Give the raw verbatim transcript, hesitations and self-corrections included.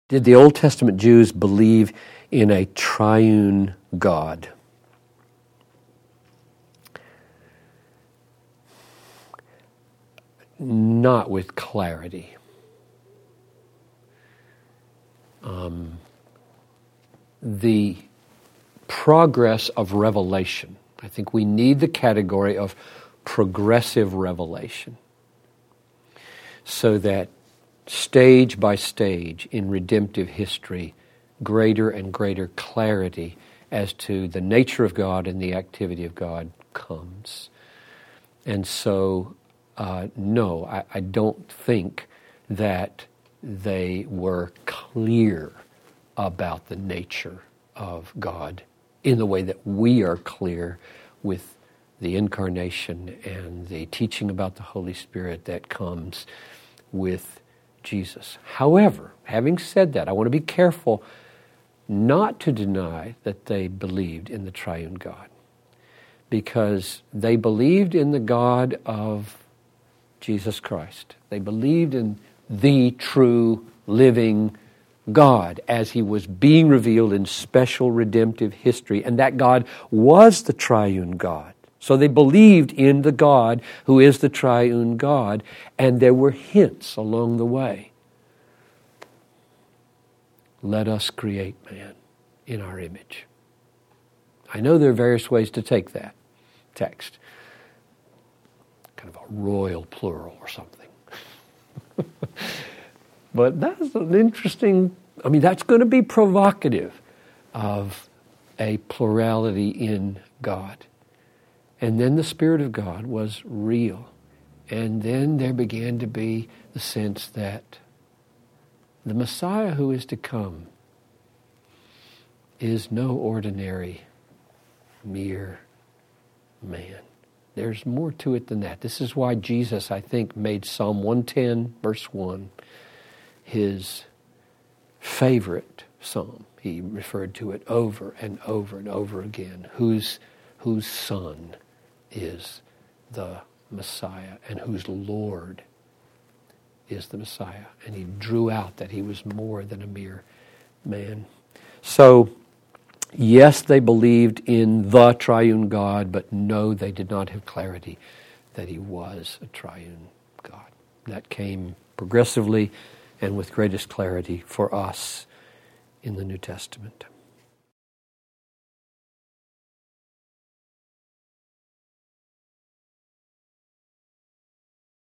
Did the Old Testament Jews believe in a triune God? Not with clarity. Um, the progress of revelation. I think we need the category of progressive revelation so that stage by stage in redemptive history, greater and greater clarity as to the nature of God and the activity of God comes. And so, uh, no, I, I don't think that they were clear about the nature of God in the way that we are clear with the incarnation and the teaching about the Holy Spirit that comes with Jesus. However, having said that, I want to be careful not to deny that they believed in the triune God, because they believed in the God of Jesus Christ. They believed in the true living God as he was being revealed in special redemptive history, and that God was the triune God. So they believed in the God who is the triune God, and there were hints along the way. Let us create man in our image. I know there are various ways to take that text. Kind of a royal plural or something. But that's an interesting, I mean, that's going to be provocative of a plurality in God. And then the Spirit of God was real. And then there began to be the sense that the Messiah who is to come is no ordinary mere man. There's more to it than that. This is why Jesus, I think, made Psalm one ten, verse one, his favorite psalm. He referred to it over and over and over again. Whose, whose son is the Messiah and whose Lord is the Messiah. And he drew out that he was more than a mere man. So, yes, they believed in the triune God, but no, they did not have clarity that he was a triune God. That came progressively and with greatest clarity for us in the New Testament.